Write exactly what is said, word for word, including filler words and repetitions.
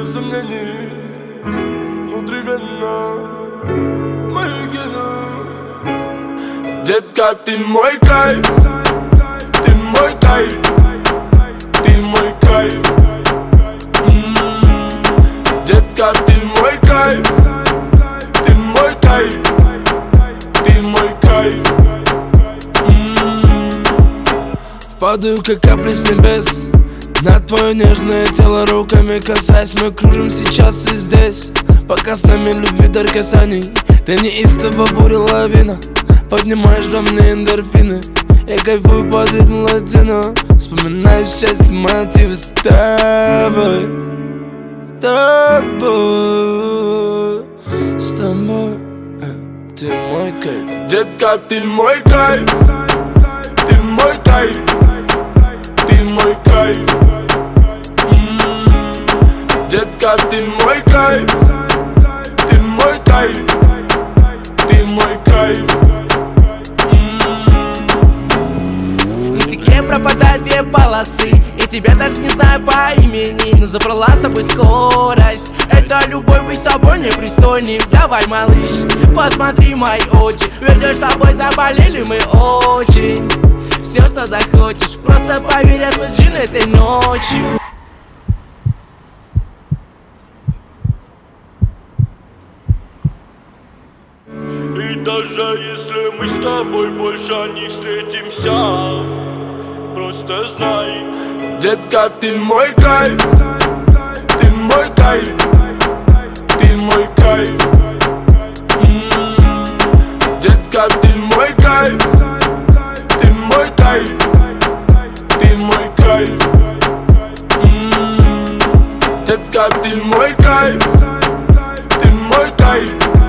без сомнений, внутривенно мои гены. Детка, ты мой кайф, ты мой кайф, ты мой кайф. М-м-м. Детка, ты мой кайф, ты мой кайф, ты мой кайф. М-м-м. Падаю, как капли с небес на твое нежное тело, руками касаясь. Мы кружим сейчас и здесь, пока с нами любви дар касаний. Ты неистово буря лавина, поднимаешь во мне эндорфины. Я кайфую под ритм латино, вспоминаю счастье, мотивы с тобой, с тобой, с тобой. э, Ты мой кайф. Детка, ты мой кайф, ты мой кайф, ты мой кайф. М-м-м. Детка, ты мой кайф, ты мой кайф, ты мой кайф. На стекле пропадают две полосы, и тебя даже не знаю по имени, но забрала с тобой скорость. Это любовь, быть с тобой непристойным. Давай, малыш, посмотри мои очи, ведешь с тобой, заболели мы очень. Все, что захочешь, просто поверь, отложи этой ночью. И даже если мы с тобой больше не встретимся, просто знай, детка, ты мой кайф, ты мой кайф, ты мой кайф. М-м-м. Детка, ты мой кайф, ты мой кайф, ты мой кайф. М-м-м. Детка, ты мой кайф, ты мой кайф.